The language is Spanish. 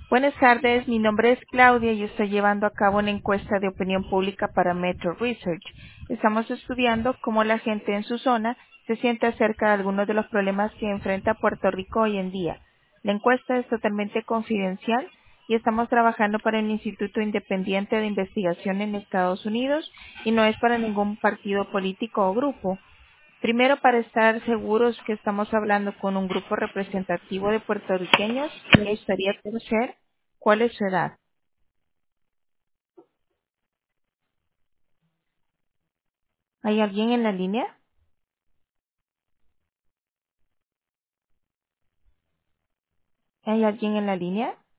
Buenas tardes, mi nombre es Claudia y estoy llevando a cabo una encuesta de opinión pública para Metro Research. Estamos estudiando cómo la gente en su zona se siente acerca de algunos de los problemas que enfrenta Puerto Rico hoy en día. La encuesta es totalmente confidencial y estamos trabajando para un instituto independiente de investigación en Estados Unidos y no es para ningún partido político o grupo. Primero, para estar seguros que estamos hablando con un grupo representativo de puertorriqueños, me gustaría conocer cuál es su edad. ¿Hay alguien en la línea? ¿Hay alguien en la línea?